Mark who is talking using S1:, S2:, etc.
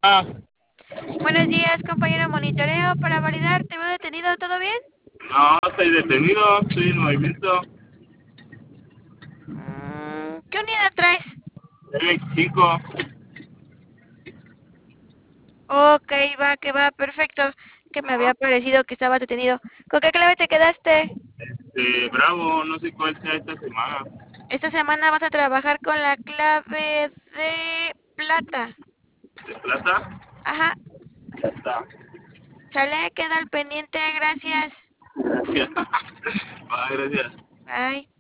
S1: Hola.
S2: Buenos días, compañero monitoreo para validar. ¿Te veo detenido? ¿Todo bien?
S1: No, estoy detenido, estoy en movimiento.
S2: ¿Qué unidad traes?
S1: El 25
S2: Ok, va, que va, perfecto. Que me había parecido que estabas detenido. ¿Con qué clave te quedaste?
S1: de Bravo, no sé cuál sea esta semana.
S2: Esta semana vas a trabajar con la clave de plata.
S1: ¿De plata?
S2: Ajá,
S1: Ya está.
S2: sale, queda al pendiente, gracias.
S1: Gracias. Va, gracias.
S2: Bye.